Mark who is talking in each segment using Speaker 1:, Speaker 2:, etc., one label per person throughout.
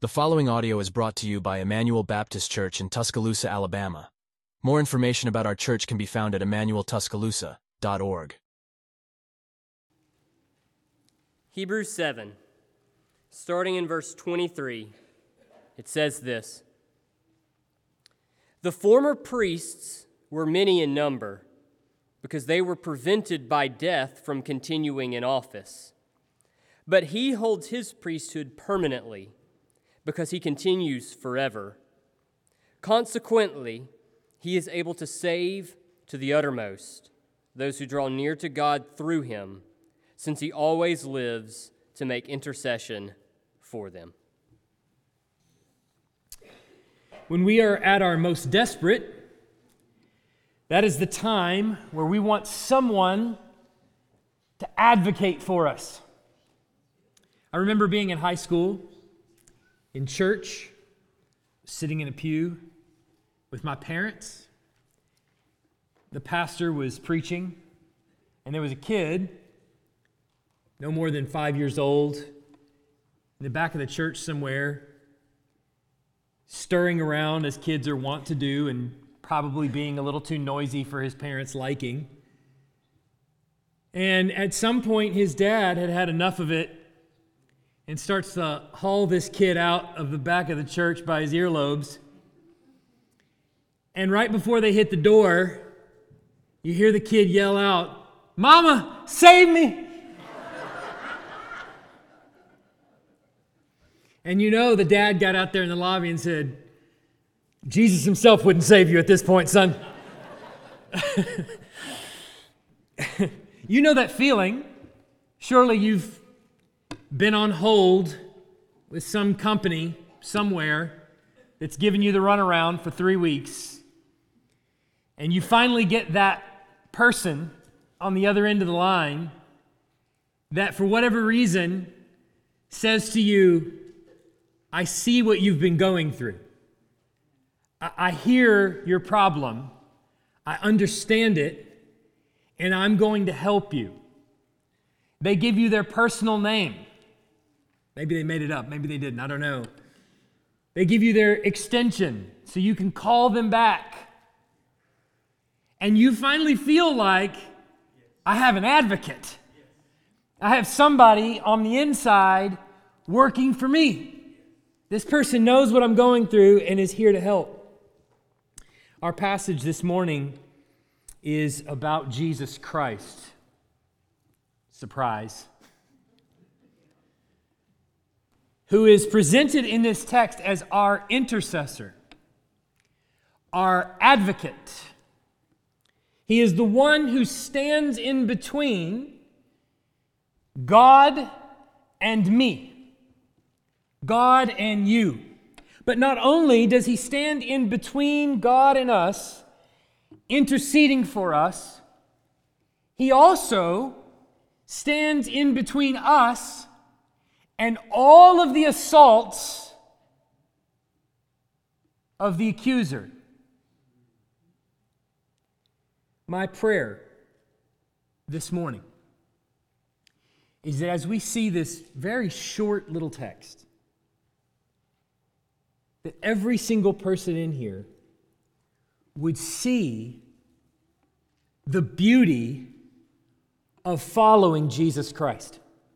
Speaker 1: The following audio is brought to you by Emmanuel Baptist Church in Tuscaloosa, Alabama. More information about our church can be found at emmanueltuscaloosa.org.
Speaker 2: Hebrews 7, starting in verse 23, it says this: The former priests were many in number, because they were prevented by death from continuing in office. But he holds his priesthood permanently, because he continues forever. Consequently, he is able to save to the uttermost those who draw near to God through him, since he always lives to make intercession for them.
Speaker 3: When we are at our most desperate, that is the time where we want someone to advocate for us. I remember being in high school, in church, sitting in a pew with my parents. The pastor was preaching, and there was a kid, no more than 5 years old, in the back of the church somewhere, stirring around as kids are wont to do and probably being a little too noisy for his parents' liking. And at some point, his dad had had enough of it and starts to haul this kid out of the back of the church by his earlobes. And right before they hit the door, you hear the kid yell out, "Mama, save me!" And you know the dad got out there in the lobby and said, "Jesus himself wouldn't save you at this point, son." You know that feeling. Surely you've been on hold with some company somewhere that's given you the runaround for 3 weeks, and you finally get that person on the other end of the line that for whatever reason says to you, "I see what you've been going through. I hear your problem. I understand it, and I'm going to help you." They give you their personal name. Maybe they made it up. Maybe they didn't. I don't know. They give you their extension so you can call them back. And you finally feel like, I have an advocate. I have somebody on the inside working for me. This person knows what I'm going through and is here to help. Our passage this morning is about Jesus Christ. Surprise. Who is presented in this text as our intercessor, our advocate. He is the one who stands in between God and me, God and you. But not only does he stand in between God and us, interceding for us, he also stands in between us and all of the assaults of the accuser. My prayer this morning is that as we see this very short little text, that every single person in here would see the beauty of following Jesus Christ.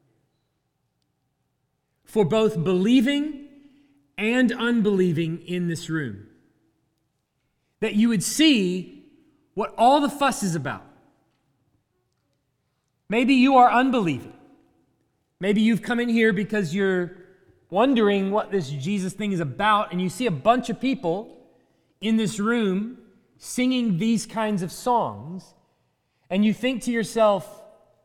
Speaker 3: For both believing and unbelieving in this room. That you would see what all the fuss is about. Maybe you are unbelieving. Maybe you've come in here because you're wondering what this Jesus thing is about, and you see a bunch of people in this room singing these kinds of songs, and you think to yourself,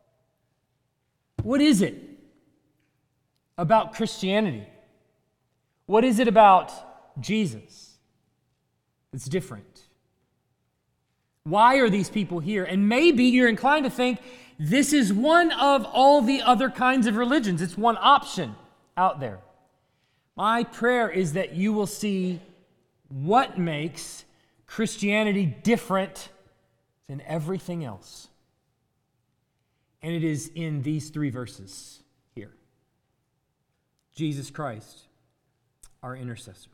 Speaker 3: what is it about Christianity? What is it about Jesus that's different? Why are these people here? And maybe you're inclined to think this is one of all the other kinds of religions. It's one option out there. My prayer is that you will see what makes Christianity different than everything else. And it is in these 3 verses here. Jesus Christ, our intercessor.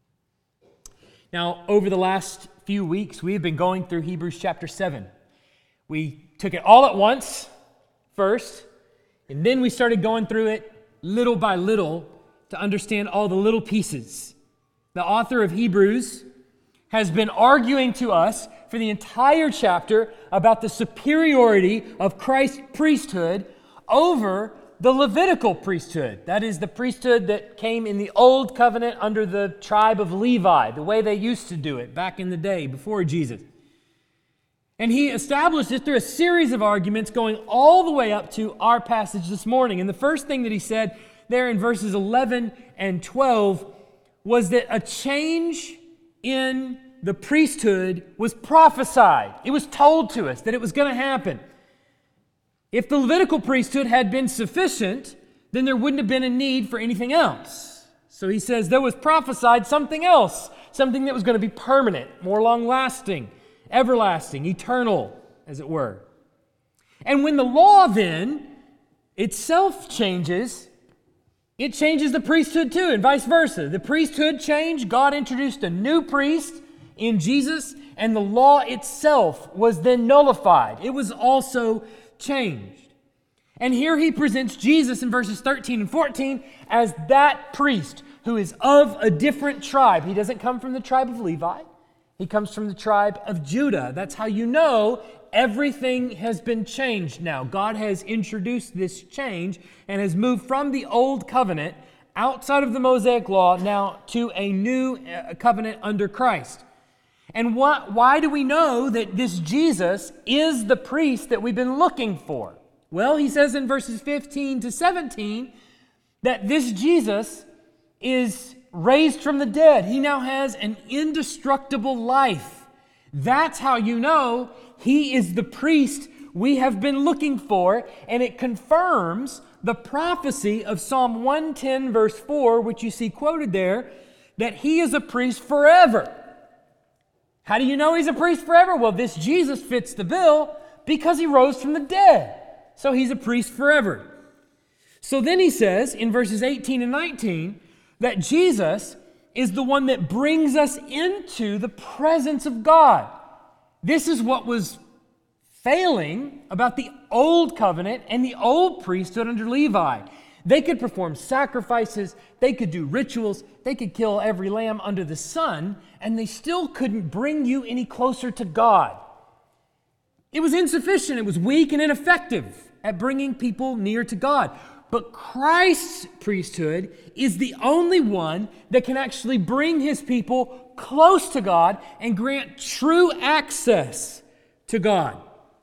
Speaker 3: Now, over the last few weeks, we have been going through Hebrews chapter 7. We took it all at once first, and then we started going through it little by little to understand all the little pieces. The author of Hebrews has been arguing to us for the entire chapter about the superiority of Christ's priesthood over the Levitical priesthood. That is the priesthood that came in the Old Covenant under the tribe of Levi, the way they used to do it back in the day before Jesus. And he established it through a series of arguments going all the way up to our passage this morning. And the first thing that he said there in verses 11 and 12 was that a change in the priesthood was prophesied. It was told to us that it was going to happen. If the Levitical priesthood had been sufficient, then there wouldn't have been a need for anything else. So he says there was prophesied something else, something that was going to be permanent, more long-lasting, everlasting, eternal, as it were. And when the law then itself changes, it changes the priesthood too, and vice versa. The priesthood changed. God introduced a new priest in Jesus, and the law itself was then nullified. It was also changed. And here he presents Jesus in verses 13 and 14 as that priest who is of a different tribe. He doesn't come from the tribe of Levi. He comes from the tribe of Judah. That's how you know everything has been changed now. God has introduced this change and has moved from the old covenant outside of the Mosaic law now to a new covenant under Christ. And why do we know that this Jesus is the priest that we've been looking for? Well, he says in verses 15 to 17 that this Jesus is raised from the dead. He now has an indestructible life. That's how you know he is the priest we have been looking for, and it confirms the prophecy of Psalm 110 verse 4, which you see quoted there, that he is a priest forever. How do you know he's a priest forever? Well, this Jesus fits the bill because he rose from the dead. So he's a priest forever. So then he says in verses 18 and 19 that Jesus is the one that brings us into the presence of God. This is what was failing about the old covenant and the old priesthood under Levi. They could perform sacrifices, they could do rituals, they could kill every lamb under the sun, and they still couldn't bring you any closer to God. It was insufficient, it was weak and ineffective at bringing people near to God. But Christ's priesthood is the only one that can actually bring his people close to God and grant true access to God.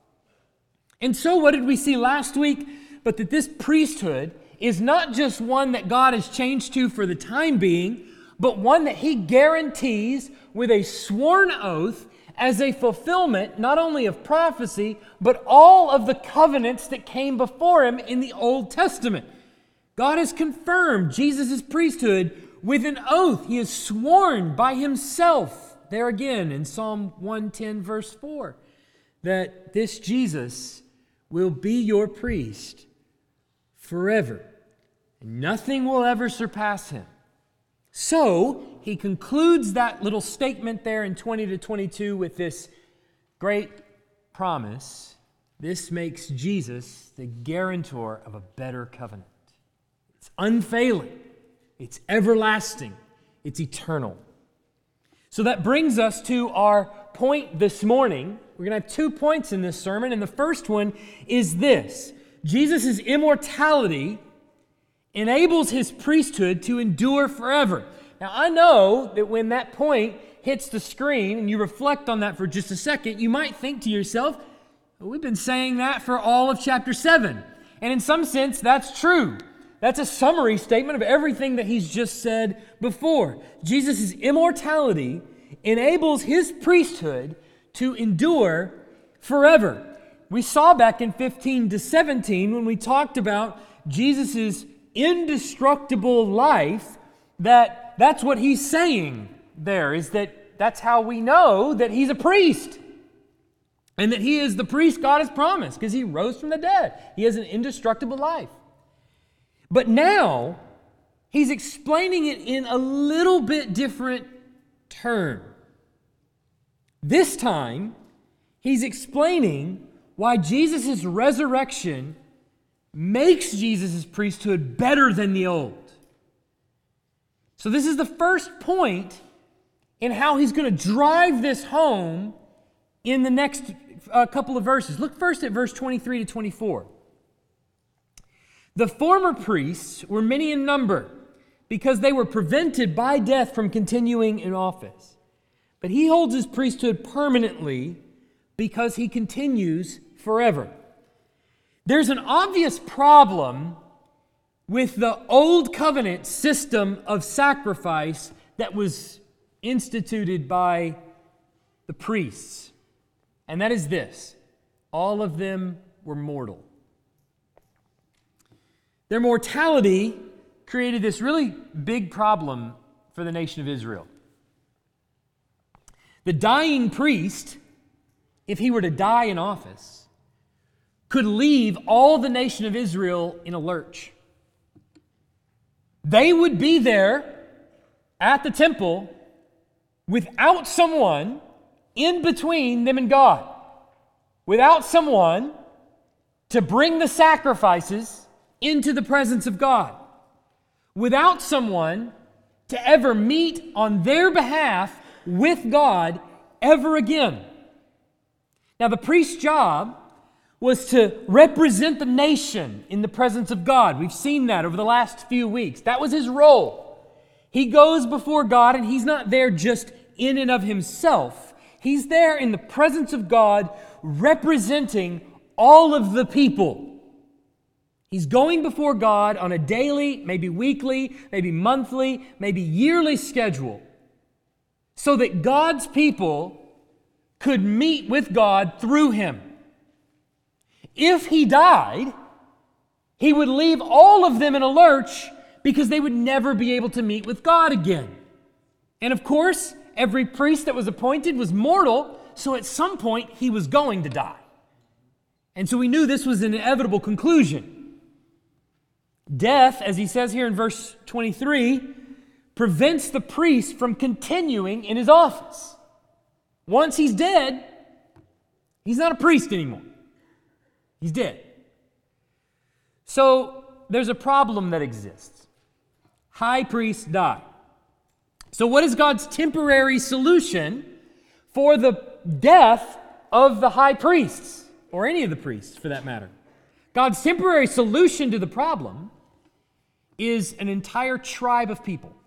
Speaker 3: And so what did we see last week? But that this priesthood is not just one that God has changed to for the time being, but one that he guarantees with a sworn oath as a fulfillment not only of prophecy, but all of the covenants that came before him in the Old Testament. God has confirmed Jesus' priesthood with an oath. He has sworn by himself, there again in Psalm 110 verse 4, that this Jesus will be your priest forever. And nothing will ever surpass him. So, he concludes that little statement there in 20 to 22 with this great promise. This makes Jesus the guarantor of a better covenant. It's unfailing. It's everlasting. It's eternal. So that brings us to our point this morning. We're going to have 2 points in this sermon, and the first one is this. Jesus' immortality enables his priesthood to endure forever. Now, I know that when that point hits the screen and you reflect on that for just a second, you might think to yourself, well, we've been saying that for all of chapter 7. And in some sense, that's true. That's a summary statement of everything that he's just said before. Jesus' immortality enables his priesthood to endure forever. We saw back in 15 to 17 when we talked about Jesus' indestructible life that's what he's saying there, is that's how we know that he's a priest and that he is the priest God has promised because he rose from the dead. He has an indestructible life. But now he's explaining it in a little bit different turn. This time, he's explaining why Jesus' resurrection makes Jesus' priesthood better than the old. So this is the first point in how he's going to drive this home in the next couple of verses. Look first at verse 23 to 24. The former priests were many in number because they were prevented by death from continuing in office. But he holds his priesthood permanently because he continues forever. There's an obvious problem with the old covenant system of sacrifice that was instituted by the priests. And that is this: all of them were mortal. Their mortality created this really big problem for the nation of Israel. The dying priest, if he were to die in office, could leave all the nation of Israel in a lurch. They would be there at the temple without someone in between them and God, without someone to bring the sacrifices into the presence of God, without someone to ever meet on their behalf with God ever again. Now, the priest's job was to represent the nation in the presence of God. We've seen that over the last few weeks. That was his role. He goes before God, and he's not there just in and of himself. He's there in the presence of God, representing all of the people. He's going before God on a daily, maybe weekly, maybe monthly, maybe yearly schedule, so that God's people could meet with God through him. If he died, he would leave all of them in a lurch because they would never be able to meet with God again. And of course, every priest that was appointed was mortal, so at some point he was going to die. And so we knew this was an inevitable conclusion. Death, as he says here in verse 23, prevents the priest from continuing in his office. Once he's dead, he's not a priest anymore. He's dead. So there's a problem that exists. High priests die. So what is God's temporary solution for the death of the high priests, or any of the priests for that matter? God's temporary solution to the problem is an entire tribe of people.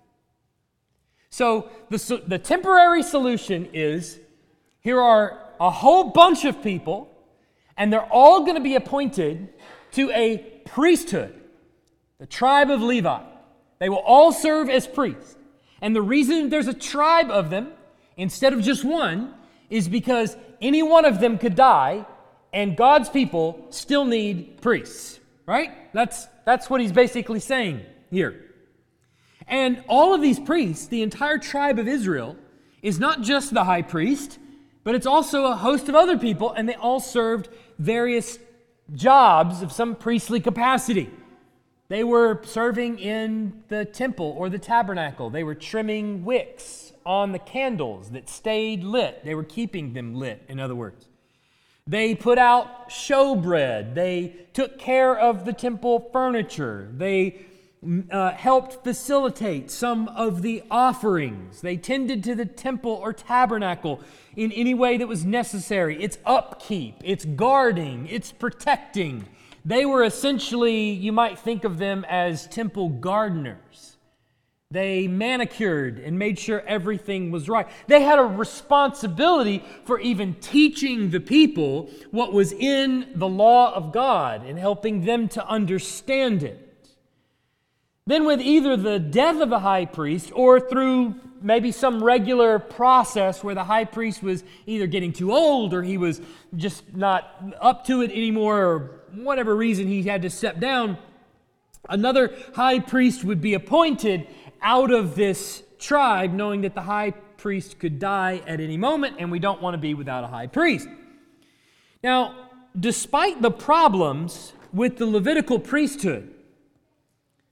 Speaker 3: So the temporary solution is, here are a whole bunch of people, and they're all going to be appointed to a priesthood, the tribe of Levi. They will all serve as priests. And the reason there's a tribe of them instead of just one is because any one of them could die, and God's people still need priests, right? That's what he's basically saying here. And all of these priests, the entire tribe of Israel, is not just the high priest, but it's also a host of other people, and they all served various jobs of some priestly capacity. They were serving in the temple or the tabernacle. They were trimming wicks on the candles that stayed lit. They were keeping them lit, in other words. They put out showbread. They took care of the temple furniture. They helped facilitate some of the offerings. They tended to the temple or tabernacle in any way that was necessary. It's upkeep, it's guarding, it's protecting. They were essentially, you might think of them as temple gardeners. They manicured and made sure everything was right. They had a responsibility for even teaching the people what was in the law of God and helping them to understand it. Then with either the death of a high priest or through maybe some regular process where the high priest was either getting too old or he was just not up to it anymore, or whatever reason he had to step down, another high priest would be appointed out of this tribe, knowing that the high priest could die at any moment, and we don't want to be without a high priest. Now, despite the problems with the Levitical priesthood,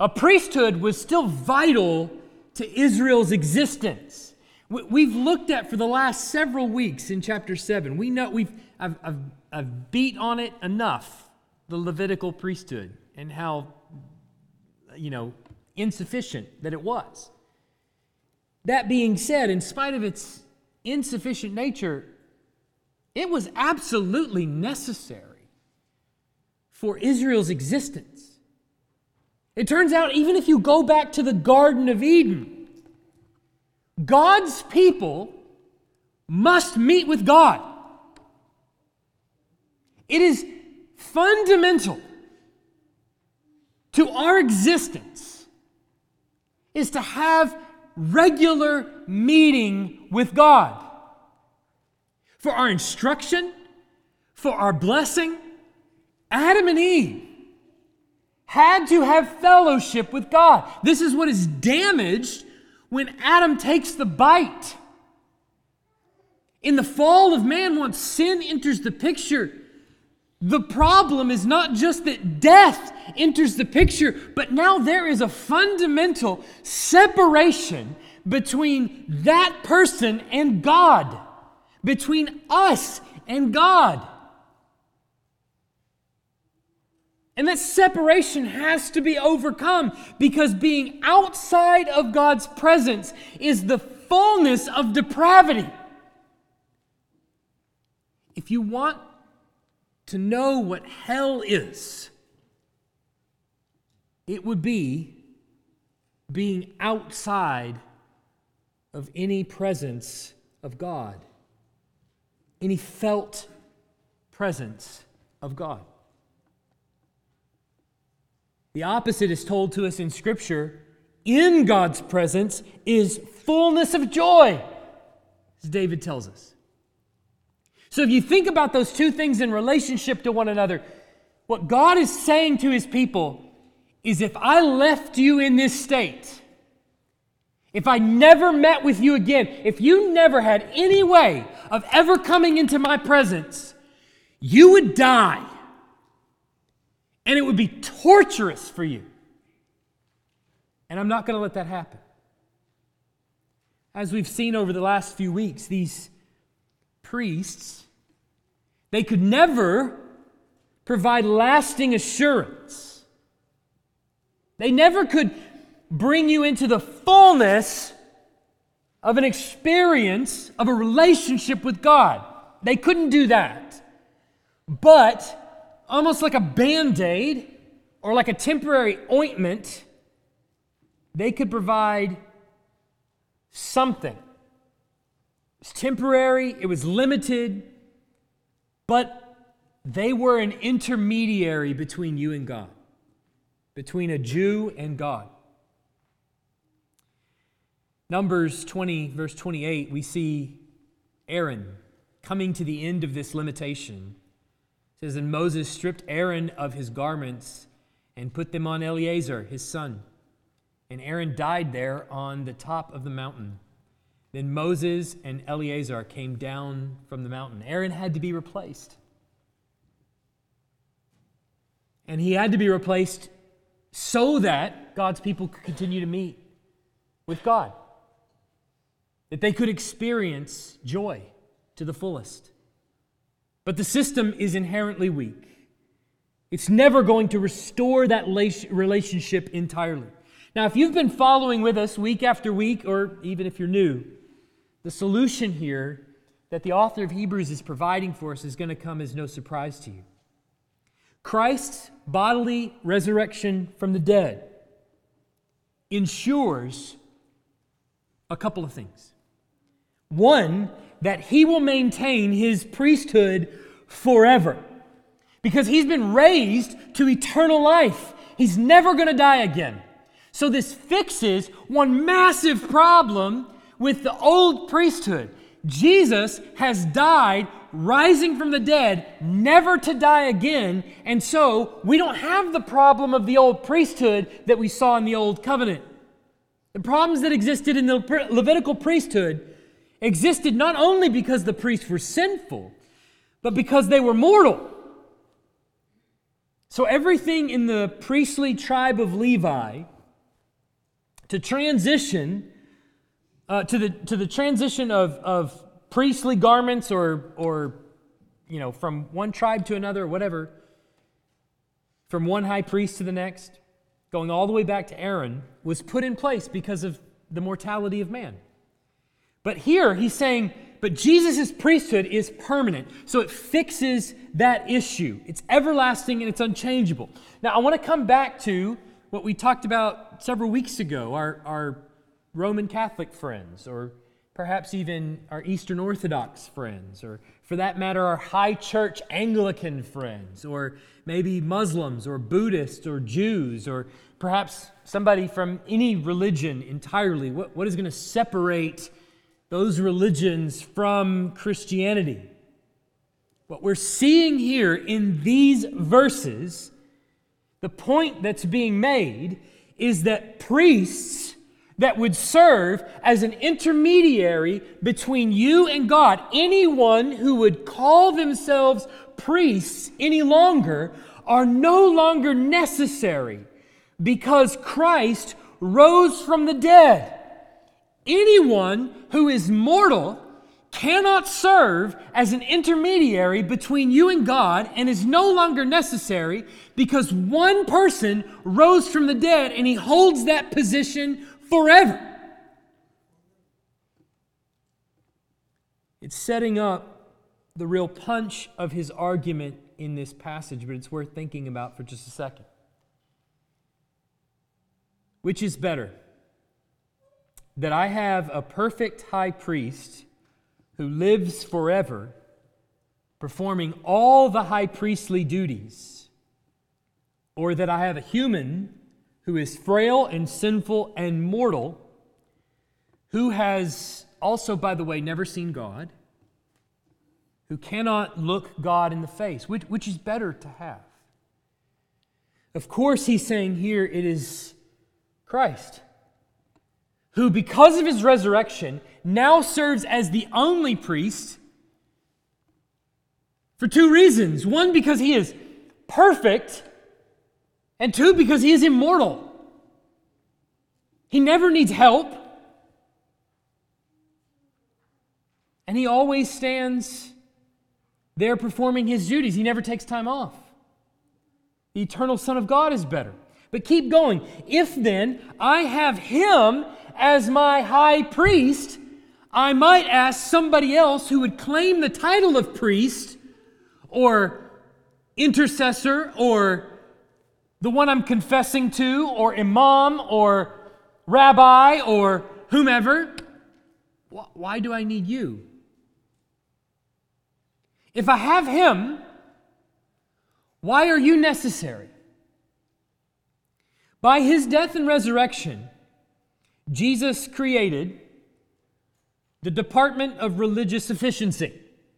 Speaker 3: A priesthood was still vital to Israel's existence. We've looked at for the last several weeks in chapter 7. We know I've beat on it enough, the Levitical priesthood, and how, insufficient that it was. That being said, in spite of its insufficient nature, it was absolutely necessary for Israel's existence. It turns out, even if you go back to the Garden of Eden, God's people must meet with God. It is fundamental to our existence is to have regular meeting with God. For our instruction, for our blessing, Adam and Eve had to have fellowship with God. This is what is damaged when Adam takes the bite. In the fall of man, once sin enters the picture, the problem is not just that death enters the picture, but now there is a fundamental separation between that person and God, between us and God. And that separation has to be overcome, because being outside of God's presence is the fullness of depravity. If you want to know what hell is, it would be being outside of any presence of God, any felt presence of God. The opposite is told to us in Scripture. In God's presence is fullness of joy, as David tells us. So if you think about those two things in relationship to one another, what God is saying to His people is, if I left you in this state, if I never met with you again, if you never had any way of ever coming into my presence, you would die. And it would be torturous for you. And I'm not going to let that happen. As we've seen over the last few weeks, these priests, they could never provide lasting assurance. They never could bring you into the fullness of an experience of a relationship with God. They couldn't do that. But almost like a Band-Aid or like a temporary ointment, they could provide something. It was temporary, it was limited, but they were an intermediary between you and God, between a Jew and God. Numbers 20, verse 28, we see Aaron coming to the end of this limitation. It says, and Moses stripped Aaron of his garments and put them on Eleazar, his son. And Aaron died there on the top of the mountain. Then Moses and Eleazar came down from the mountain. Aaron had to be replaced. And he had to be replaced so that God's people could continue to meet with God, that they could experience joy to the fullest. But the system is inherently weak. It's never going to restore that relationship entirely. Now, if you've been following with us week after week, or even if you're new, the solution here that the author of Hebrews is providing for us is going to come as no surprise to you. Christ's bodily resurrection from the dead ensures a couple of things. One, that He will maintain His priesthood forever, because He's been raised to eternal life. He's never going to die again. So this fixes one massive problem with the old priesthood. Jesus has died, rising from the dead, never to die again, and so we don't have the problem of the old priesthood that we saw in the Old Covenant. The problems that existed in the Levitical priesthood existed not only because the priests were sinful, but because they were mortal. So everything in the priestly tribe of Levi to transition to the transition of priestly garments or from one tribe to another or whatever, from one high priest to the next, going all the way back to Aaron, was put in place because of the mortality of man. But here he's saying, but Jesus' priesthood is permanent. So it fixes that issue. It's everlasting and it's unchangeable. Now I want to come back to what we talked about several weeks ago, our Roman Catholic friends, or perhaps even our Eastern Orthodox friends, or for that matter, our high church Anglican friends, or maybe Muslims or Buddhists or Jews, or perhaps somebody from any religion entirely. What is going to separate those religions from Christianity? What we're seeing here in these verses, the point that's being made is that priests that would serve as an intermediary between you and God, anyone who would call themselves priests any longer, are no longer necessary because Christ rose from the dead. Anyone who is mortal cannot serve as an intermediary between you and God and is no longer necessary because one person rose from the dead and he holds that position forever. It's setting up the real punch of his argument in this passage, but it's worth thinking about for just a second. Which is better? That I have a perfect high priest who lives forever, performing all the high priestly duties, or that I have a human who is frail and sinful and mortal, who has also, by the way, never seen God, who cannot look God in the face. Which is better to have? Of course, he's saying here it is Christ, who because of his resurrection now serves as the only priest for two reasons. One, because he is perfect, and two, because he is immortal. He never needs help, and he always stands there performing his duties. He never takes time off. The eternal Son of God is better. But keep going. If then I have him as my high priest, I might ask somebody else who would claim the title of priest or intercessor or the one I'm confessing to or imam or rabbi or whomever, why do I need you? If I have him, why are you necessary? By his death and resurrection, Jesus created the Department of Religious Efficiency.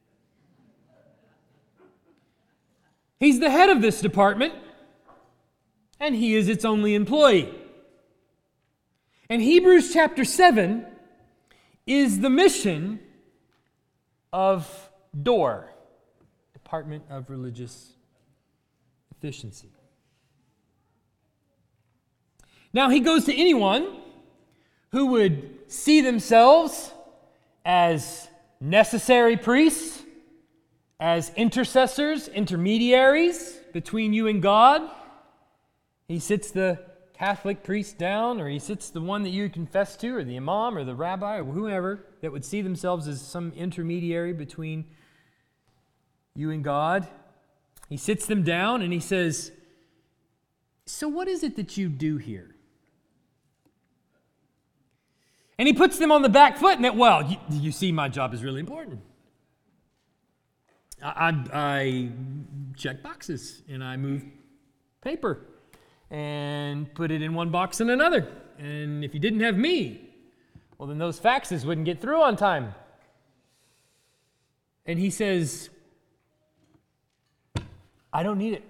Speaker 3: He's the head of this department, and he is its only employee. And Hebrews chapter 7 is the mission of DOR, Department of Religious Efficiency. Now, he goes to anyone who would see themselves as necessary priests, as intercessors, intermediaries between you and God. He sits the Catholic priest down, or he sits the one that you confess to, or the imam, or the rabbi, or whoever that would see themselves as some intermediary between you and God. He sits them down and he says, "So what is it that you do here?" And he puts them on the back foot and that, well, you see, my job is really important. I check boxes and I move paper and put it in one box and another. And if you didn't have me, well, then those faxes wouldn't get through on time. And he says, I don't need it.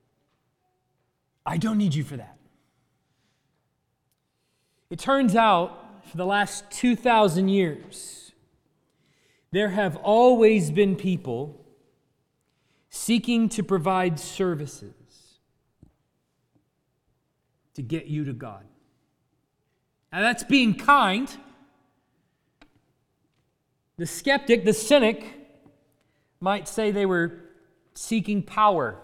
Speaker 3: I don't need you for that. It turns out, for the last 2,000 years, there have always been people seeking to provide services to get you to God. Now that's being kind. The skeptic, the cynic, might say they were seeking power.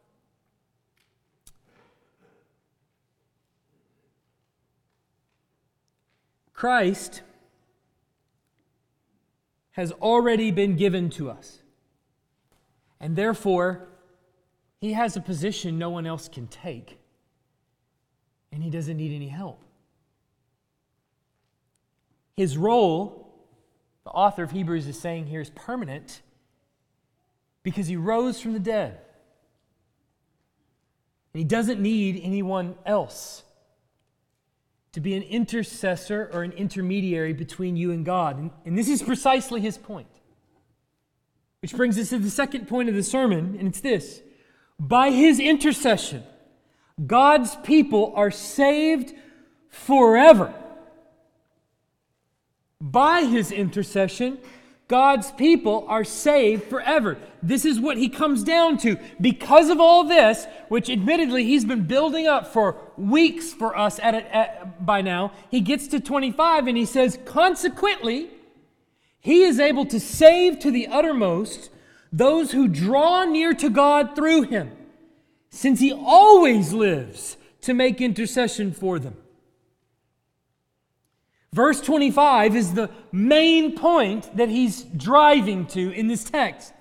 Speaker 3: Christ has already been given to us. And therefore, He has a position no one else can take. And He doesn't need any help. His role, the author of Hebrews is saying here, is permanent because He rose from the dead. And He doesn't need anyone else to be an intercessor or an intermediary between you and God. And this is precisely His point. Which brings us to the second point of the sermon, and it's this. By His intercession, God's people are saved forever. By His intercession, God's people are saved forever. This is what He comes down to. Because of all this, which admittedly He's been building up for weeks for us by now, He gets to 25 and He says, consequently, He is able to save to the uttermost those who draw near to God through Him, since He always lives to make intercession for them. Verse 25 is the main point that he's driving to in this text.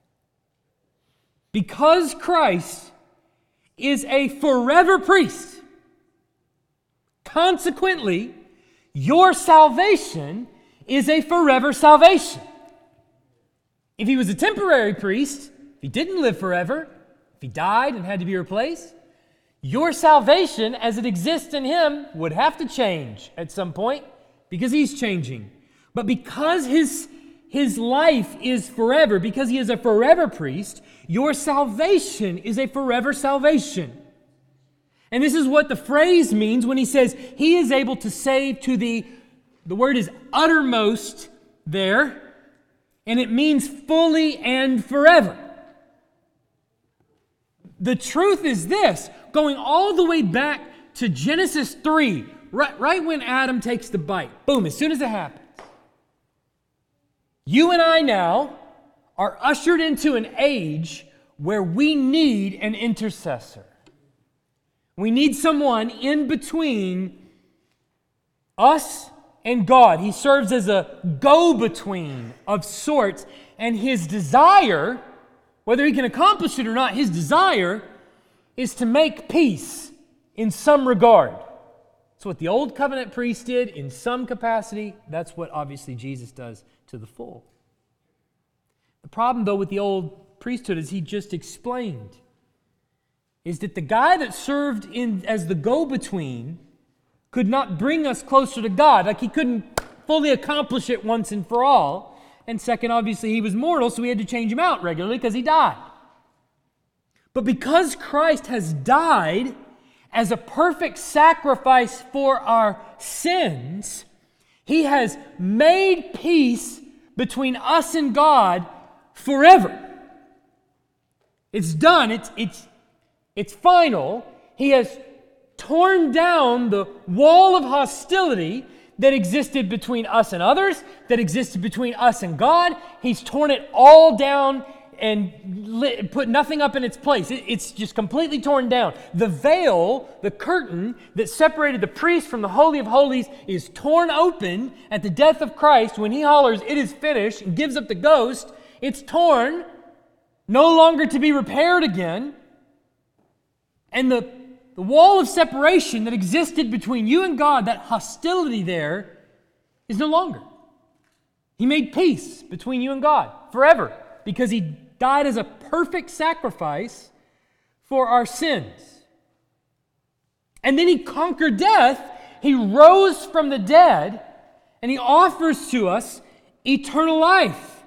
Speaker 3: Because Christ is a forever priest, consequently, your salvation is a forever salvation. If he was a temporary priest, if he didn't live forever, if he died and had to be replaced, your salvation as it exists in him would have to change at some point because he's changing. But because his life is forever, because he is a forever priest, your salvation is a forever salvation. And this is what the phrase means when he says he is able to save to the word is uttermost there, and it means fully and forever. The truth is this, going all the way back to Genesis 3, right when Adam takes the bite, boom, as soon as it happens, you and I now are ushered into an age where we need an intercessor. We need someone in between us and God. He serves as a go-between of sorts, and his desire, whether he can accomplish it or not, his desire is to make peace in some regard. That's what the old covenant priest did in some capacity. That's what obviously Jesus does to the full. The problem, though, with the old priesthood, as he just explained, is that the guy that served as the go-between could not bring us closer to God. Like he couldn't fully accomplish it once and for all. And second, obviously, he was mortal, so we had to change him out regularly because he died. But because Christ has died as a perfect sacrifice for our sins, he has made peace between us and God forever. It's done. It's final. He has torn down the wall of hostility that existed between us and others, that existed between us and God. He's torn it all down and put nothing up in its place. It's just completely torn down. The veil, the curtain that separated the priest from the Holy of Holies is torn open at the death of Christ when he hollers, "It is finished," and gives up the ghost. It's torn, no longer to be repaired again. And the wall of separation that existed between you and God, that hostility there, is no longer. He made peace between you and God forever because he died as a perfect sacrifice for our sins. And then he conquered death. He rose from the dead, and he offers to us eternal life.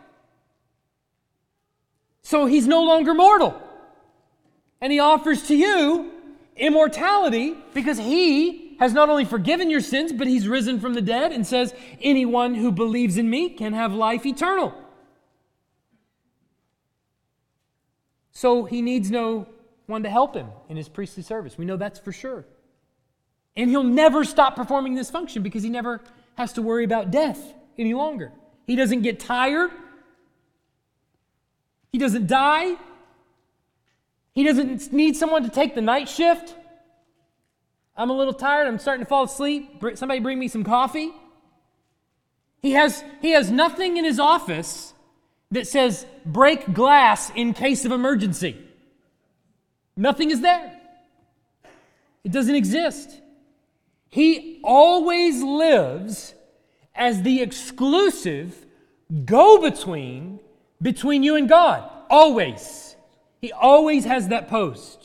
Speaker 3: So he's no longer mortal. And he offers to you immortality because he has not only forgiven your sins, but he's risen from the dead and says, anyone who believes in me can have life eternal. So he needs no one to help him in his priestly service. We know that's for sure. And he'll never stop performing this function because he never has to worry about death any longer. He doesn't get tired. He doesn't die. He doesn't need someone to take the night shift. I'm a little tired. I'm starting to fall asleep. Somebody bring me some coffee. He has nothing in his office that says break glass in case of emergency. Nothing is there. It doesn't exist. He always lives as the exclusive go-between between you and God. Always. He always has that post.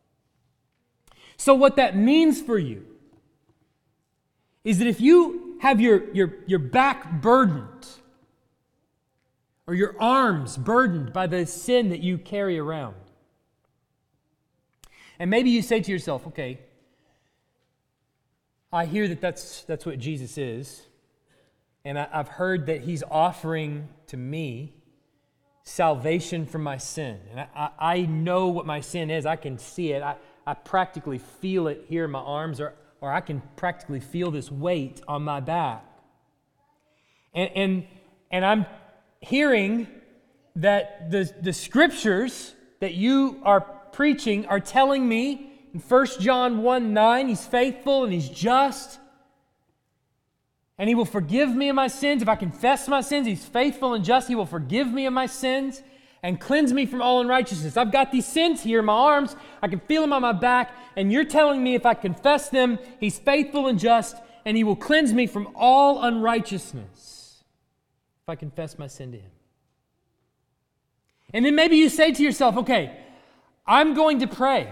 Speaker 3: So what that means for you is that if you have your back burdened or your arms burdened by the sin that you carry around, and maybe you say to yourself, okay, I hear that that's what Jesus is, and I've heard that He's offering to me salvation from my sin. And I know what my sin is. I can see it. I practically feel it here in my arms, or I can practically feel this weight on my back. And I'm hearing that the scriptures that you are preaching are telling me in 1 John 1:9, He's faithful and He's just, and He will forgive me of my sins. If I confess my sins, He's faithful and just. He will forgive me of my sins and cleanse me from all unrighteousness. I've got these sins here in my arms. I can feel them on my back. And you're telling me if I confess them, He's faithful and just, and He will cleanse me from all unrighteousness if I confess my sin to Him. And then maybe you say to yourself, okay, I'm going to pray.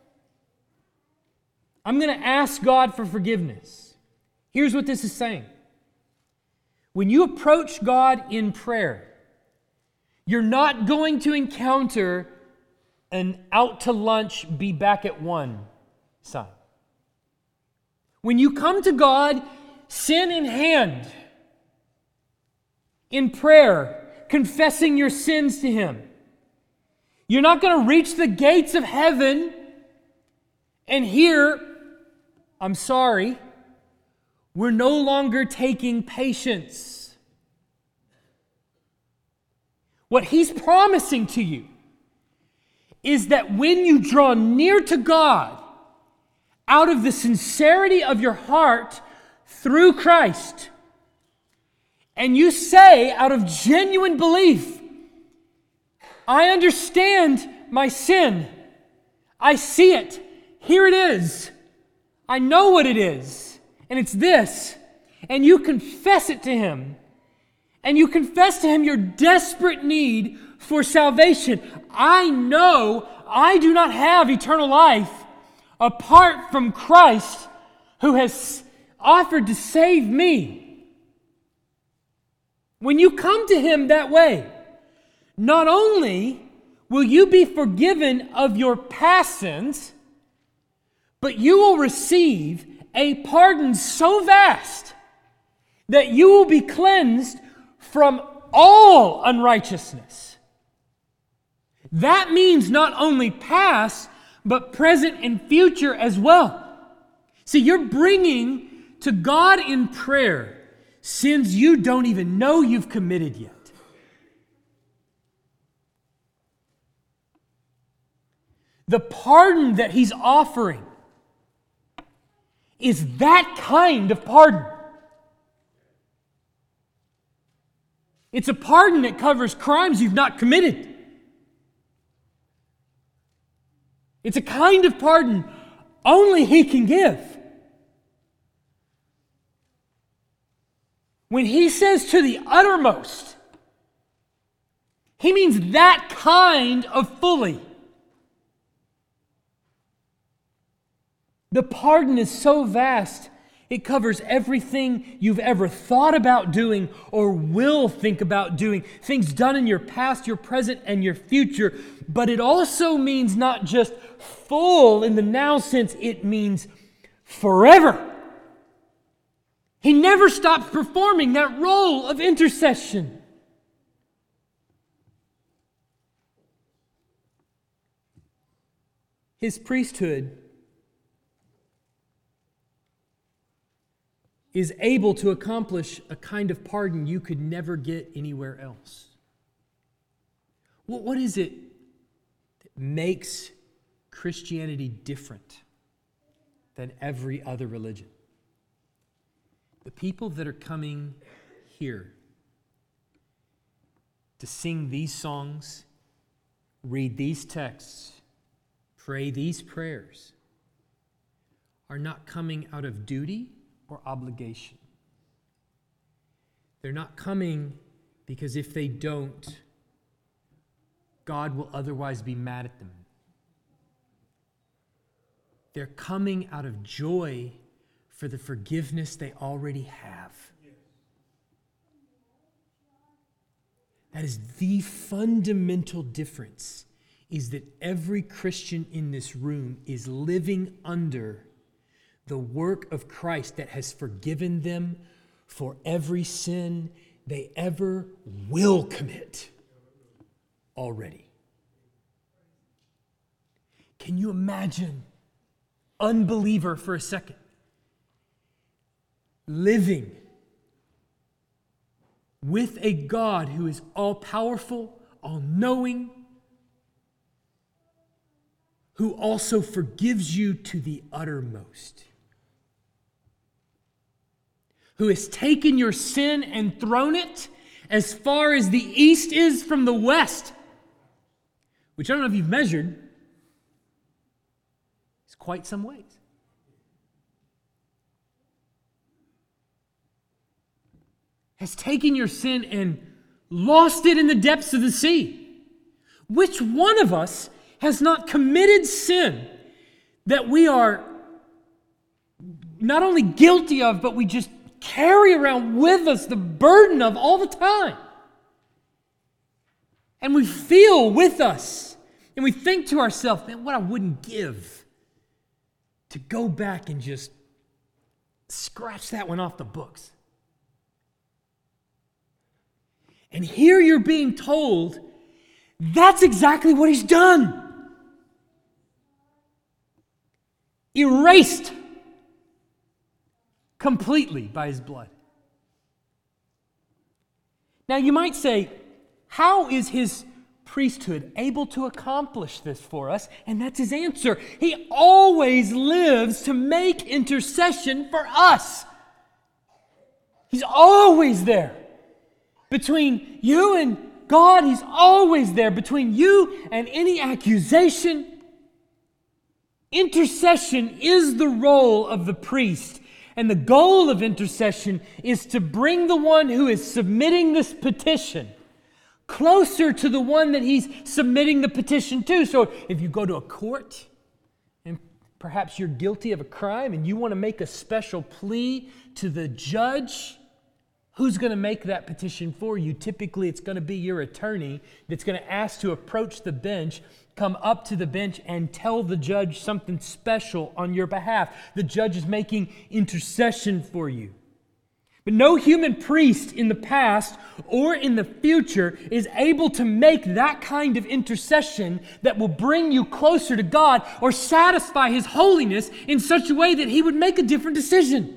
Speaker 3: I'm going to ask God for forgiveness. Here's what this is saying. When you approach God in prayer, you're not going to encounter an out to lunch, be back at 1 sign. When you come to God, sin in hand, in prayer, confessing your sins to Him, you're not going to reach the gates of heaven and hear, I'm sorry, we're no longer taking patience. What He's promising to you is that when you draw near to God out of the sincerity of your heart through Christ, and you say out of genuine belief, I understand my sin. I see it. Here it is. I know what it is. And it's this. And you confess it to Him. And you confess to Him your desperate need for salvation. I know I do not have eternal life apart from Christ who has offered to save me. When you come to Him that way, not only will you be forgiven of your past sins, but you will receive a pardon so vast that you will be cleansed from all unrighteousness. That means not only past, but present and future as well. See, you're bringing to God in prayer sins you don't even know you've committed yet. The pardon that He's offering is that kind of pardon. It's a pardon that covers crimes you've not committed. It's a kind of pardon only He can give. When He says to the uttermost, He means that kind of fully. The pardon is so vast, it covers everything you've ever thought about doing or will think about doing, things done in your past, your present, and your future. But it also means not just full in the now sense, it means forever. He never stops performing that role of intercession. His priesthood is able to accomplish a kind of pardon you could never get anywhere else. What is it that makes Christianity different than every other religion? The people that are coming here to sing these songs, read these texts, pray these prayers, are not coming out of duty or obligation. They're not coming because if they don't, God will otherwise be mad at them. They're coming out of joy for the forgiveness they already have. That is the fundamental difference, is that every Christian in this room is living under the work of Christ that has forgiven them for every sin they ever will commit already. Can you imagine, unbeliever for a second, living with a God who is all-powerful, all-knowing, who also forgives you to the uttermost, who has taken your sin and thrown it as far as the east is from the west, which I don't know if you've measured, it's quite some ways. Has taken your sin and lost it in the depths of the sea. Which one of us has not committed sin that we are not only guilty of, but we just carry around with us the burden of all the time? And we feel with us, and we think to ourselves, man, what I wouldn't give to go back and just scratch that one off the books. And here you're being told that's exactly what he's done. Erased completely by his blood. Now you might say, how is his priesthood able to accomplish this for us? And that's his answer. He always lives to make intercession for us. He's always there. Between you and God, he's always there. Between you and any accusation, intercession is the role of the priest. And the goal of intercession is to bring the one who is submitting this petition closer to the one that he's submitting the petition to. So if you go to a court and perhaps you're guilty of a crime and you want to make a special plea to the judge, who's going to make that petition for you? Typically, it's going to be your attorney that's going to ask to approach the bench, come up to the bench, and tell the judge something special on your behalf. The judge is making intercession for you. But no human priest in the past or in the future is able to make that kind of intercession that will bring you closer to God or satisfy his holiness in such a way that he would make a different decision.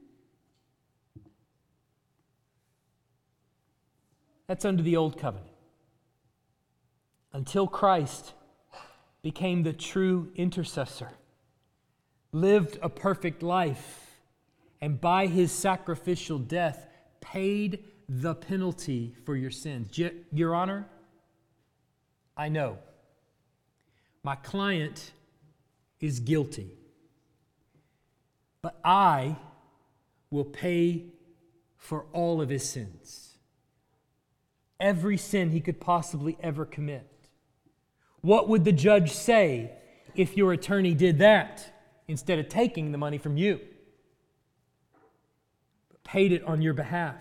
Speaker 3: That's under the old covenant. Until Christ became the true intercessor, lived a perfect life, and by his sacrificial death paid the penalty for your sins. Your Honor, I know my client is guilty, but I will pay for all of his sins. Every sin he could possibly ever commit. What would the judge say if your attorney did that instead of taking the money from you, but paid it on your behalf?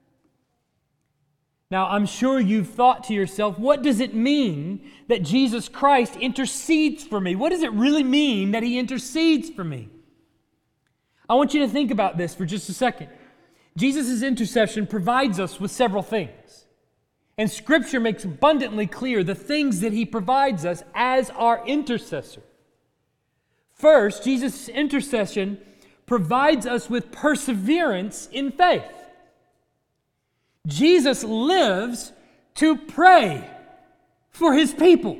Speaker 3: Now, I'm sure you've thought to yourself, what does it mean that Jesus Christ intercedes for me? What does it really mean that he intercedes for me? I want you to think about this for just a second. Jesus' intercession provides us with several things. And Scripture makes abundantly clear the things that he provides us as our intercessor. First, Jesus' intercession provides us with perseverance in faith. Jesus lives to pray for his people.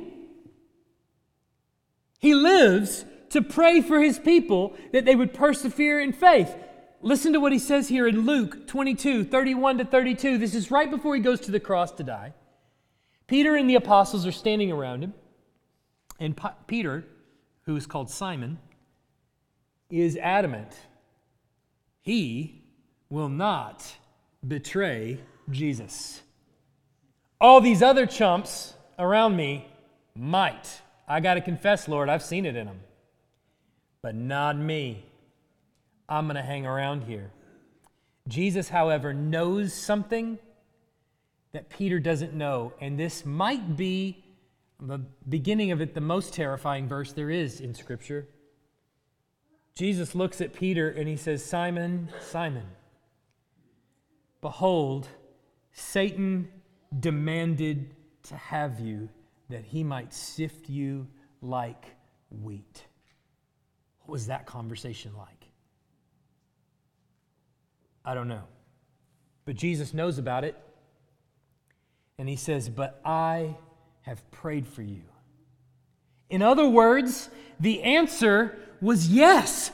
Speaker 3: He lives to pray for his people that they would persevere in faith. Listen to what he says here in Luke 22, 31 to 32. This is right before he goes to the cross to die. Peter and the apostles are standing around him. And Peter, who is called Simon, is adamant. He will not betray Jesus. All these other chumps around me might. I got to confess, Lord, I've seen it in them. But not me. I'm going to hang around here. Jesus, however, knows something that Peter doesn't know. And this might be the beginning of it, the most terrifying verse there is in Scripture. Jesus looks at Peter and he says, Simon, Simon, behold, Satan demanded to have you that he might sift you like wheat. What was that conversation like? I don't know. But Jesus knows about it. And he says, but I have prayed for you. In other words, the answer was yes.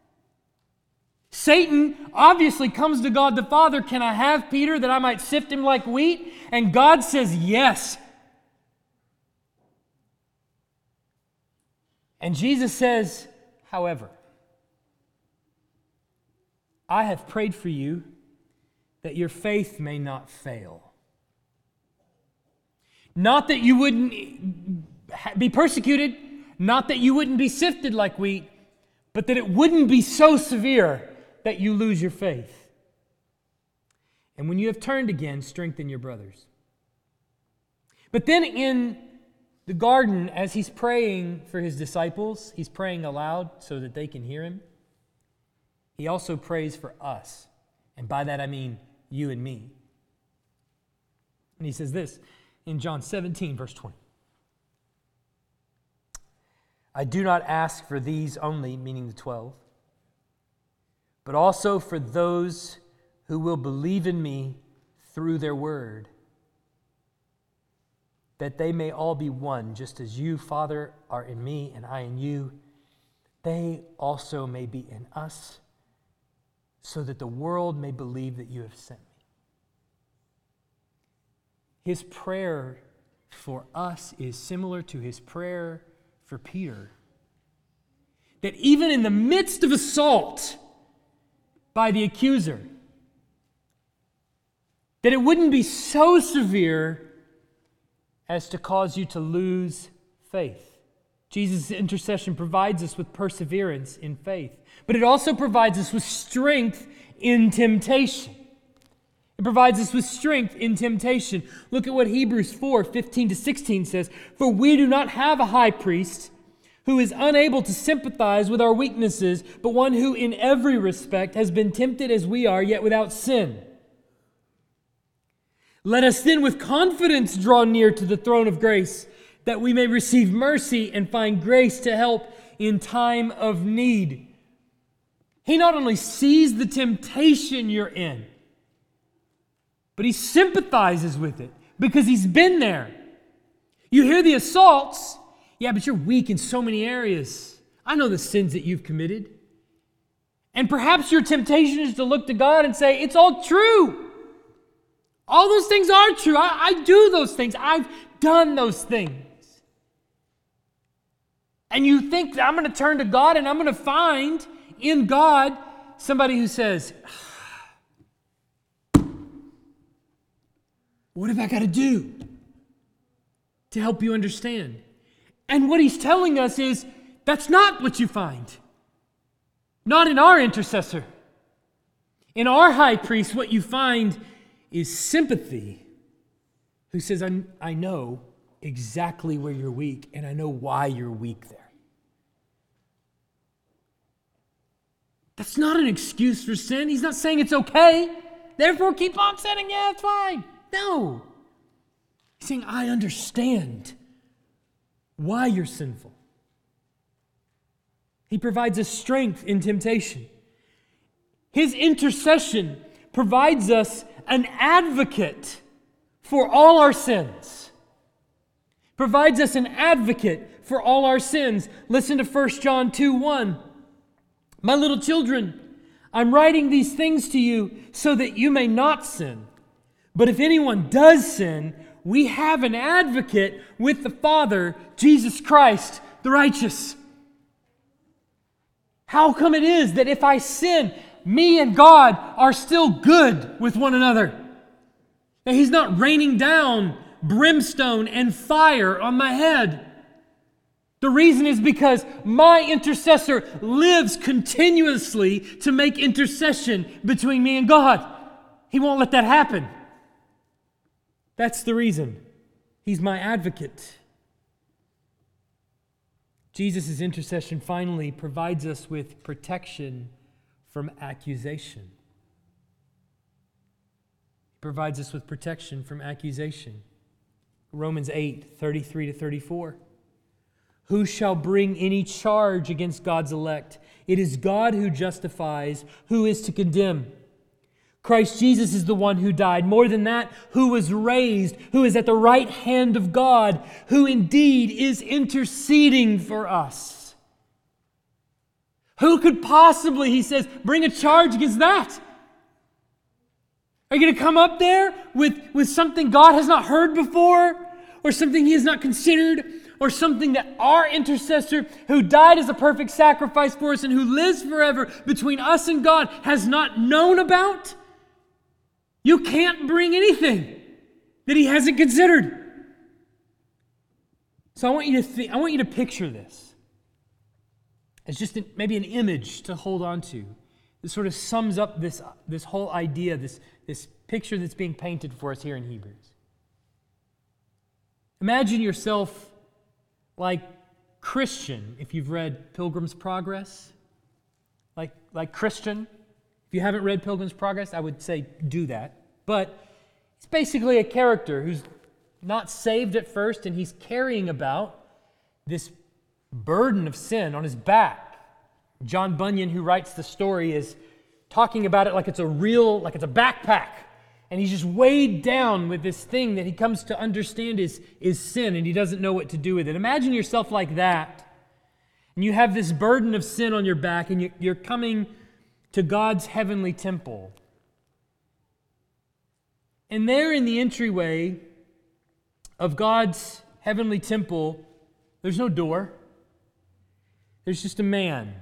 Speaker 3: Satan obviously comes to God the Father, can I have Peter that I might sift him like wheat? And God says yes. And Jesus says, however, I have prayed for you that your faith may not fail. Not that you wouldn't be persecuted, not that you wouldn't be sifted like wheat, but that it wouldn't be so severe that you lose your faith. And when you have turned again, strengthen your brothers. But then in the garden, as he's praying for his disciples, he's praying aloud so that they can hear him. He also prays for us. And by that I mean you and me. And he says this in John 17, verse 20. I do not ask for these only, meaning the 12, but also for those who will believe in me through their word, that they may all be one, just as you, Father, are in me and I in you, they also may be in us, so that the world may believe that you have sent me. His prayer for us is similar to his prayer for Peter. That even in the midst of assault by the accuser, that it wouldn't be so severe as to cause you to lose faith. Jesus' intercession provides us with perseverance in faith, but it also provides us with strength in temptation. It provides us with strength in temptation. Look at what Hebrews 4, 15 to 16 says. For we do not have a high priest who is unable to sympathize with our weaknesses, but one who in every respect has been tempted as we are, yet without sin. Let us then with confidence draw near to the throne of grace, that we may receive mercy and find grace to help in time of need. He not only sees the temptation you're in, but he sympathizes with it because he's been there. You hear the assaults, yeah, but you're weak in so many areas. I know the sins that you've committed. And perhaps your temptation is to look to God and say, it's all true. All those things are true. I do those things. I've done those things. And you think that I'm going to turn to God and I'm going to find in God somebody who says, what have I got to do to help you understand? And what he's telling us is, that's not what you find. Not in our intercessor. In our high priest, what you find is sympathy, who says, I know exactly where you're weak, and I know why you're weak there. That's not an excuse for sin. He's not saying it's okay, therefore keep on sinning. Yeah, it's fine. No. He's saying, I understand why you're sinful. He provides us strength in temptation. His intercession provides us an advocate for all our sins. Provides us an advocate for all our sins. Listen to 1 John 2:1. My little children, I'm writing these things to you so that you may not sin. But if anyone does sin, we have an advocate with the Father, Jesus Christ, the righteous. How come it is that if I sin, me and God are still good with one another? That He's not raining down brimstone and fire on my head. The reason is because my intercessor lives continuously to make intercession between me and God. He won't let that happen. That's the reason. He's my advocate. Jesus' intercession finally provides us with protection from accusation. He provides us with protection from accusation. Romans 8:33-34. Who shall bring any charge against God's elect? It is God who justifies. Who is to condemn? Christ Jesus is the one who died. More than that, who was raised, who is at the right hand of God, who indeed is interceding for us. Who could possibly, he says, bring a charge against that? Are you going to come up there with something God has not heard before, or something He has not considered, or something that our intercessor who died as a perfect sacrifice for us and who lives forever between us and God has not known about? You can't bring anything that He hasn't considered. So I want you to picture this. It's just maybe an image to hold on to. This sort of sums up this whole idea, this picture that's being painted for us here in Hebrews. Imagine yourself like Christian, if you've read Pilgrim's Progress. Like Christian. If you haven't read Pilgrim's Progress, I would say do that. But it's basically a character who's not saved at first, and he's carrying about this burden of sin on his back. John Bunyan, who writes the story, is talking about it like it's a backpack. And he's just weighed down with this thing that he comes to understand is sin, and he doesn't know what to do with it. Imagine yourself like that. And you have this burden of sin on your back, and you're coming to God's heavenly temple. And there in the entryway of God's heavenly temple, there's no door. There's just a man,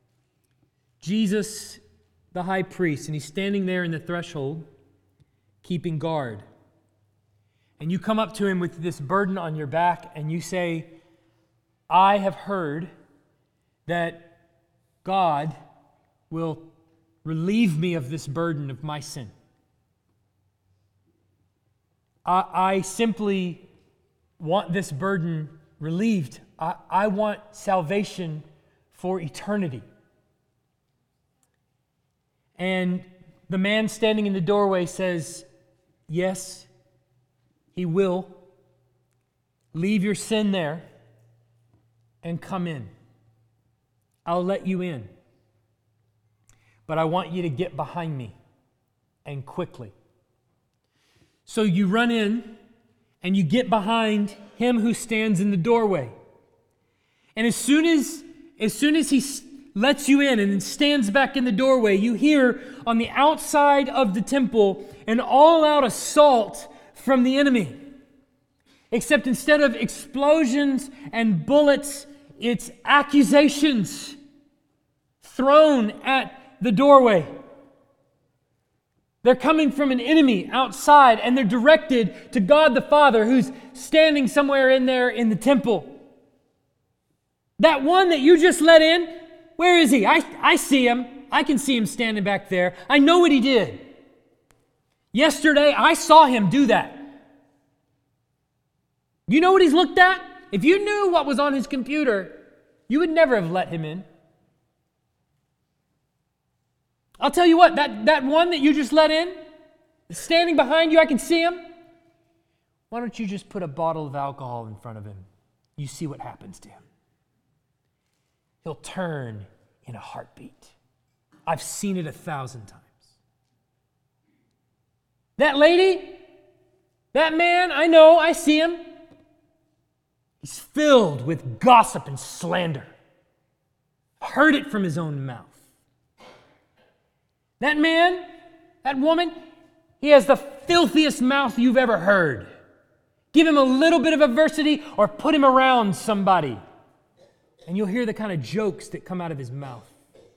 Speaker 3: Jesus, the high priest, and he's standing there in the threshold, keeping guard. And you come up to him with this burden on your back, and you say, I have heard that God will relieve me of this burden of my sin. I simply want this burden relieved. I want salvation for eternity. And the man standing in the doorway says, yes, he will. Leave your sin there and come in. I'll let you in. But I want you to get behind me, and quickly. So you run in and you get behind him who stands in the doorway. And as soon as he lets you in and stands back in the doorway, you hear on the outside of the temple an all-out assault from the enemy. Except instead of explosions and bullets, it's accusations thrown at the doorway. They're coming from an enemy outside, and they're directed to God the Father, who's standing somewhere in there in the temple. That one that you just let in, where is he? I see him. I can see him standing back there. I know what he did. Yesterday, I saw him do that. You know what he's looked at? If you knew what was on his computer, you would never have let him in. I'll tell you what, that one that you just let in, standing behind you, I can see him. Why don't you just put a bottle of alcohol in front of him? You see what happens to him. He'll turn in a heartbeat. I've seen it 1,000 times. That lady, that man, I know, I see him. He's filled with gossip and slander. Heard it from his own mouth. That man, that woman, he has the filthiest mouth you've ever heard. Give him a little bit of adversity or put him around somebody, and you'll hear the kind of jokes that come out of his mouth.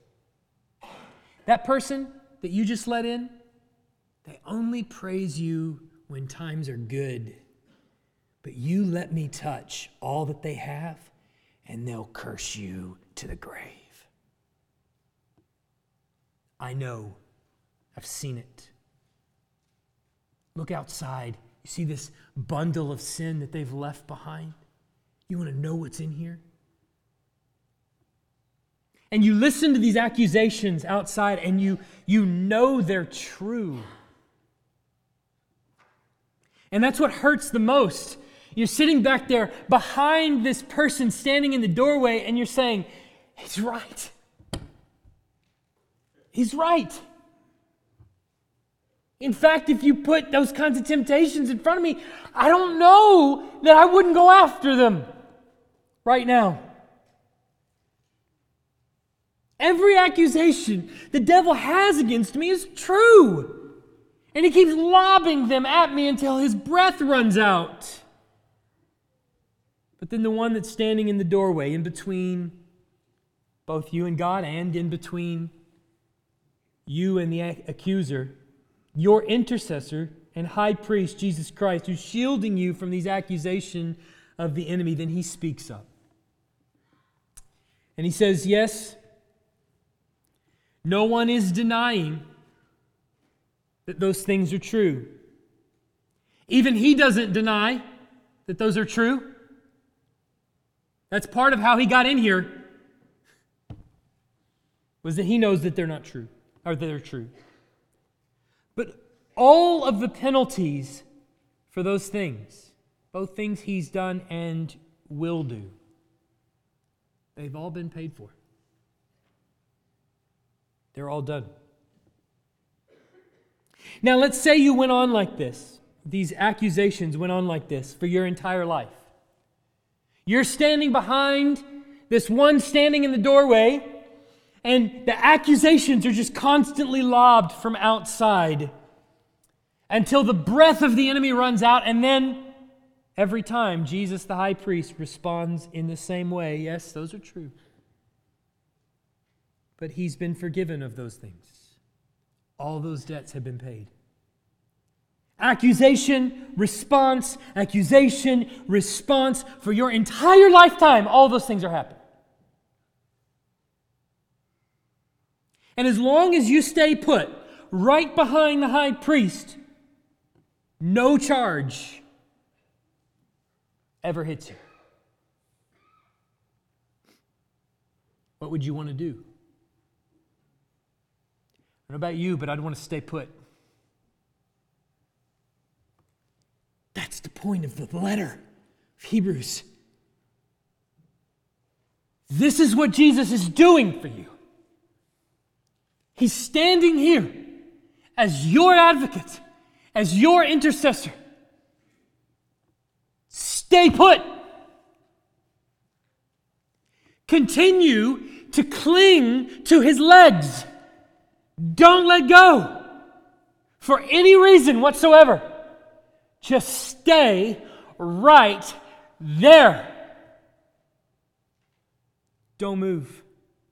Speaker 3: That person that you just let in, they only praise you when times are good. But you let me touch all that they have, and they'll curse you to the grave. I know. I've seen it. Look outside. You see this bundle of sin that they've left behind? You want to know what's in here? And you listen to these accusations outside, and you know they're true. And that's what hurts the most. You're sitting back there behind this person standing in the doorway, and you're saying, he's right. He's right. In fact, if you put those kinds of temptations in front of me, I don't know that I wouldn't go after them right now. Every accusation the devil has against me is true. And he keeps lobbing them at me until his breath runs out. But then the one that's standing in the doorway, in between both you and God and in between you and the accuser, your intercessor and high priest, Jesus Christ, who's shielding you from these accusations of the enemy, then he speaks up. And he says, yes, no one is denying that those things are true. Even he doesn't deny that those are true. That's part of how he got in here, was that he knows that they're not true, or that they're true. But all of the penalties for those things, both things he's done and will do, they've all been paid for. They're all done. Now, let's say you went on like this. These accusations went on like this for your entire life. You're standing behind this one standing in the doorway, and the accusations are just constantly lobbed from outside until the breath of the enemy runs out, and then every time Jesus the high priest responds in the same way. Yes, those are true. But he's been forgiven of those things. All those debts have been paid. Accusation, response, accusation, response. For your entire lifetime, all those things are happening. And as long as you stay put right behind the high priest, no charge ever hits you. What would you want to do? I don't know about you, but I'd want to stay put. That's the point of the letter of Hebrews. This is what Jesus is doing for you. He's standing here as your advocate, as your intercessor. Stay put. Continue to cling to his legs. Don't let go for any reason whatsoever. Just stay right there. Don't move.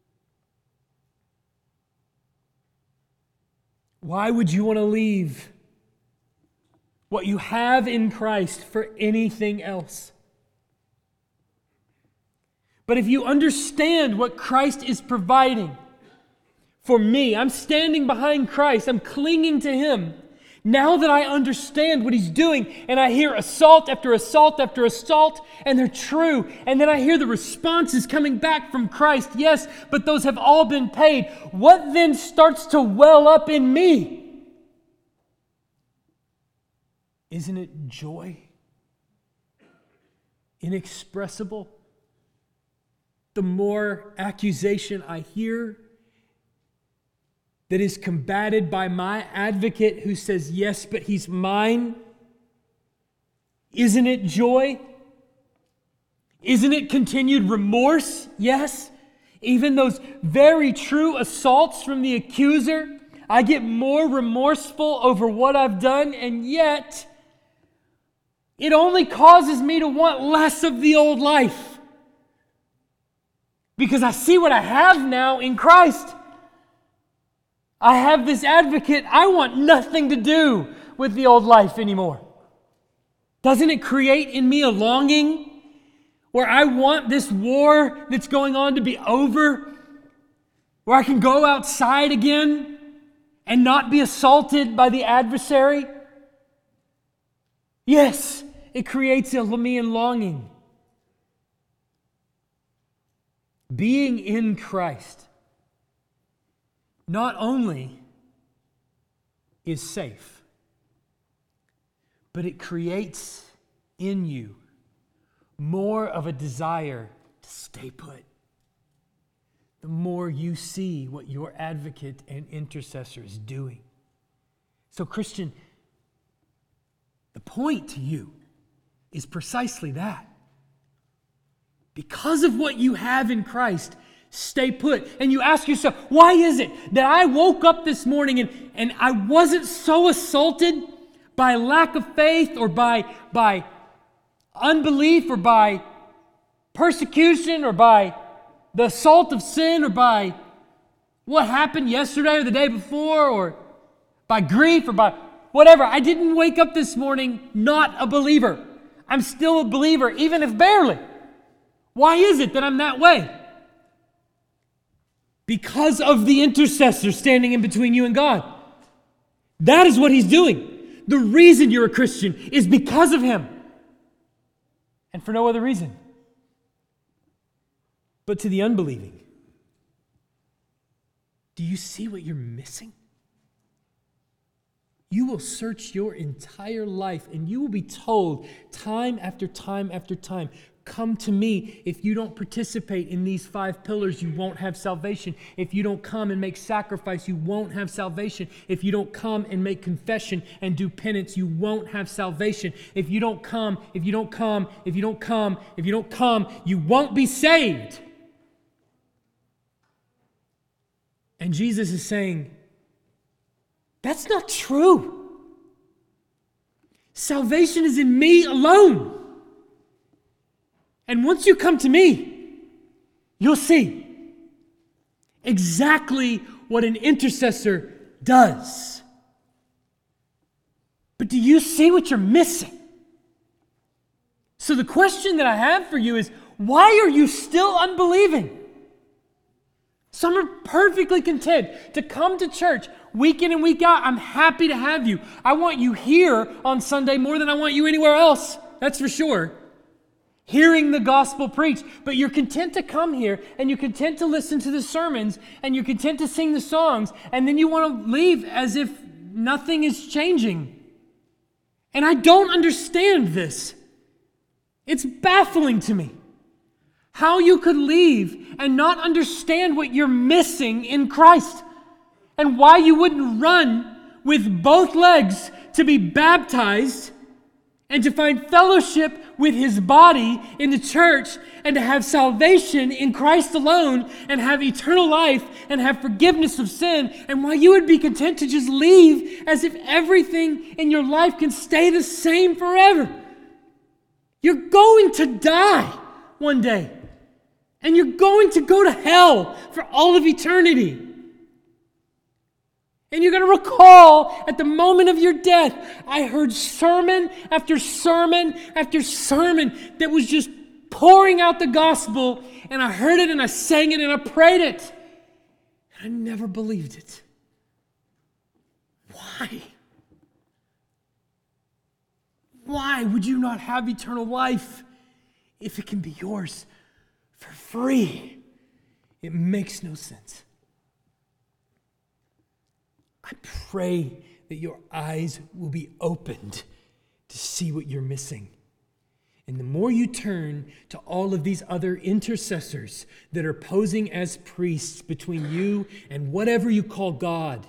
Speaker 3: Why would you want to leave what you have in Christ for anything else? But if you understand what Christ is providing for me, I'm standing behind Christ, I'm clinging to him. Now that I understand what he's doing, and I hear assault after assault after assault, and they're true, and then I hear the responses coming back from Christ, yes, but those have all been paid. What then starts to well up in me? Isn't it joy? Inexpressible? The more accusation I hear, that is combated by my advocate who says, yes, but he's mine? Isn't it joy? Isn't it continued remorse? Yes. Even those very true assaults from the accuser, I get more remorseful over what I've done, and yet it only causes me to want less of the old life. Because I see what I have now in Christ. I have this advocate. I want nothing to do with the old life anymore. Doesn't it create in me a longing where I want this war that's going on to be over? Where I can go outside again and not be assaulted by the adversary? Yes, it creates in me a longing. Being in Christ not only is safe, but it creates in you more of a desire to stay put. The more you see what your advocate and intercessor is doing. So, Christian, the point to you is precisely that. Because of what you have in Christ, stay put. And you ask yourself, why is it that I woke up this morning and I wasn't so assaulted by lack of faith or by unbelief or by persecution or by the assault of sin or by what happened yesterday or the day before or by grief or by whatever. I didn't wake up this morning not a believer. I'm still a believer, even if barely. Why is it that I'm that way? Because of the intercessor standing in between you and God. That is what he's doing. The reason you're a Christian is because of him. And for no other reason. But to the unbelieving, do you see what you're missing? You will search your entire life and you will be told time after time after time, come to me. If you don't participate in these 5 pillars, you won't have salvation. If you don't come and make sacrifice, you won't have salvation. If you don't come and make confession and do penance, you won't have salvation. If you don't come, you won't be saved. And Jesus is saying, that's not true. Salvation is in me alone. And once you come to me, you'll see exactly what an intercessor does. But do you see what you're missing? So the question that I have for you is, why are you still unbelieving? Some are perfectly content to come to church week in and week out. I'm happy to have you. I want you here on Sunday more than I want you anywhere else. That's for sure. Hearing the gospel preached. But you're content to come here and you're content to listen to the sermons and you're content to sing the songs, and then you want to leave as if nothing is changing. And I don't understand this. It's baffling to me. How you could leave and not understand what you're missing in Christ, and why you wouldn't run with both legs to be baptized and to find fellowship with his body in the church and to have salvation in Christ alone and have eternal life and have forgiveness of sin, and why you would be content to just leave as if everything in your life can stay the same forever. You're going to die one day. And you're going to go to hell for all of eternity. And you're going to recall at the moment of your death, I heard sermon after sermon after sermon that was just pouring out the gospel, and I heard it and I sang it and I prayed it. And I never believed it. Why? Why would you not have eternal life if it can be yours for free? It makes no sense. I pray that your eyes will be opened to see what you're missing And the more you turn to all of these other intercessors that are posing as priests between you and whatever you call God,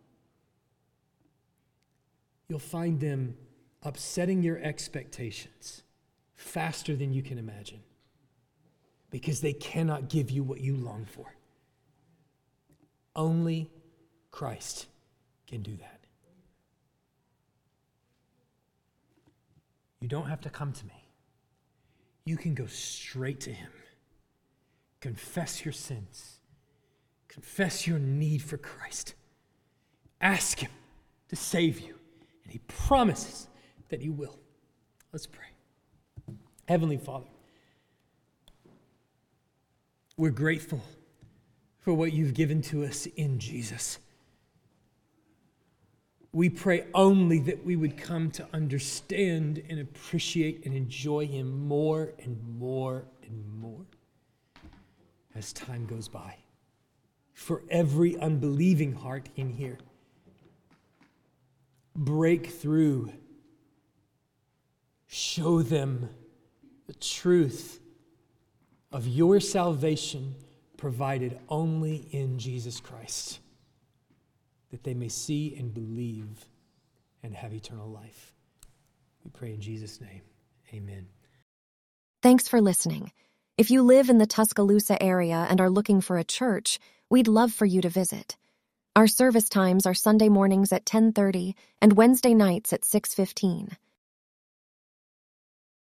Speaker 3: you'll find them upsetting your expectations faster than you can imagine, because they cannot give you what you long for. Only Christ can do that. You don't have to come to me. You can go straight to him. Confess your sins. Confess your need for Christ. Ask him to save you, and he promises that he will. Let's pray. Heavenly Father, we're grateful for what you've given to us in Jesus. We pray only that we would come to understand and appreciate and enjoy him more and more and more as time goes by. For every unbelieving heart in here, break through. Show them the truth of your salvation provided only in Jesus Christ, that they may see and believe and have eternal life. We pray in Jesus' name. Amen.
Speaker 4: Thanks for listening. If you live in the Tuscaloosa area and are looking for a church, we'd love for you to visit. Our service times are Sunday mornings at 10:30 and Wednesday nights at 6:15.